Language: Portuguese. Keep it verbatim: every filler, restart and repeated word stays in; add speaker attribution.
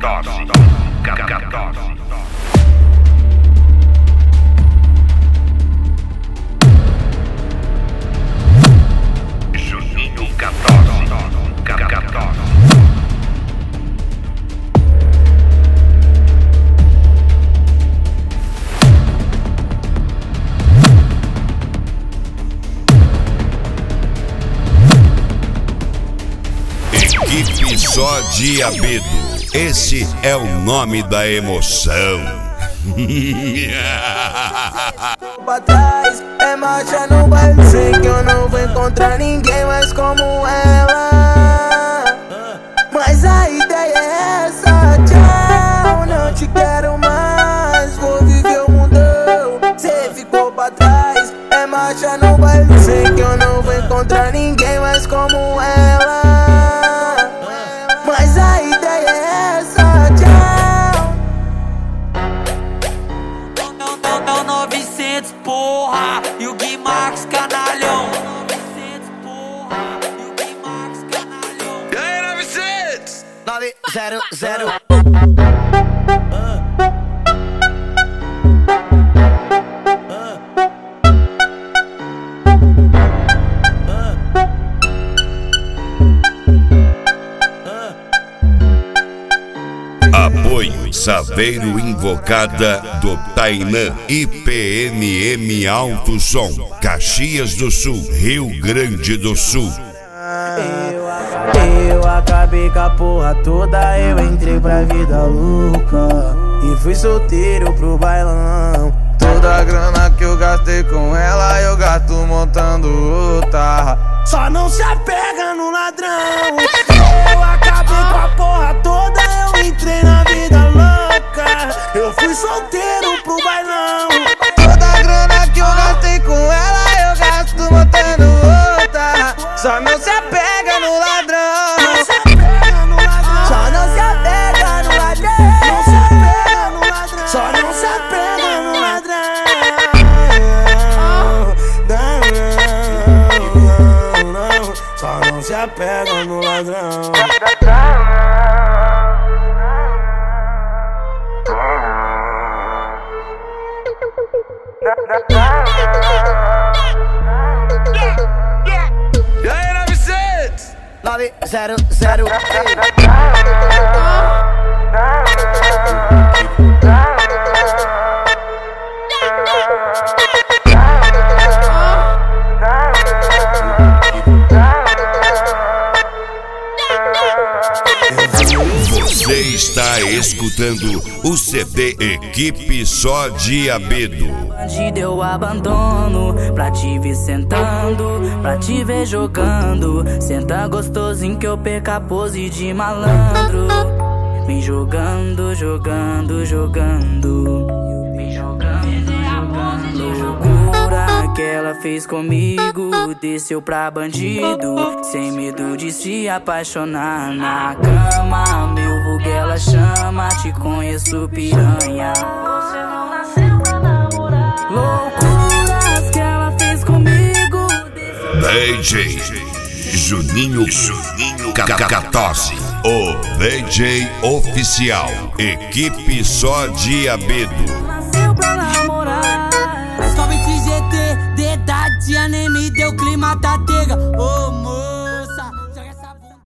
Speaker 1: quatorze, quatorze. Juninho quatorze, quatorze.
Speaker 2: Equipe Só Diabedo, esse é o nome da emoção.
Speaker 3: Pra trás, é marcha no baile. Sei que eu não vou encontrar ninguém mais como ela, mas a ideia é essa. Tchau, não te quero mais, vou viver o mundão. Cê ficou pra trás, é marcha no baile. Sei que eu não vou encontrar ninguém mais como ela, mas a ideia é essa. Tchau.
Speaker 4: É o novecentos, porra, e o Gui Max canalhão.
Speaker 3: E aí, novecentos? nove zero zero.
Speaker 2: Apoio Saveiro Invocada do Tainã, I P M M Alto Som, Caxias do Sul, Rio Grande do Sul.
Speaker 3: Eu, eu acabei com a porra toda, eu entrei pra vida louca e fui solteiro pro bailão. Toda a grana que eu gastei com ela, eu gasto montando outra. Só não se apega no ladrão. Eu acabei com a porra toda, eu entrei na vida louca, eu fui solteiro pro bailão. Toda a grana que eu gastei com ela, eu gasto montando outra. Só não se apega no ladrão. Não se apega no ladrão. Só não se apega no ladrão. Não se apega no ladrão. Só não se apega no ladrão. Não, não, não. Só não se apega no ladrão. E aí, novecentos? nove zero zero.
Speaker 2: Você está escutando o C D Equipe Só Diabedo.
Speaker 4: Bandido eu abandono, pra te ver sentando, pra te ver jogando. Senta gostosinho que eu perco a pose de malandro. Vem jogando, jogando, jogando. Vem jogando, jogando. Loucura que ela fez comigo, desceu pra bandido, sem medo de se apaixonar na cama. Meu vulgo ela chama, te conheço piranha. Você não nasceu pra namorar. Loucuras que ela fez comigo.
Speaker 2: D J Juninho, Juninho quatorze, o D J oficial, Equipe Só Diabedo.
Speaker 4: Nasceu pra namorar. Sobe esse G T, de tarde nem me deu clima da tega. Oh.